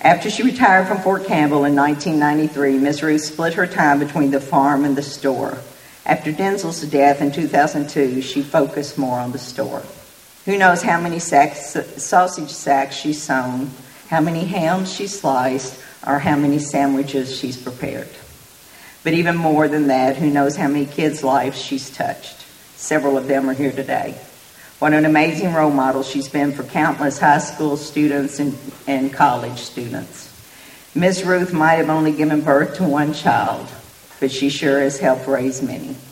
After she retired from Fort Campbell in 1993, Ms. Ruth split her time between the farm and the store. After Denzel's death in 2002, she focused more on the store. Who knows how many sausage sacks she's sewn, how many hams she sliced, or how many sandwiches she's prepared. But even more than that, who knows how many kids' lives she's touched. Several of them are here today. What an amazing role model she's been for countless high school students and college students. Ms. Ruth might have only given birth to one child, but she sure has helped raise many.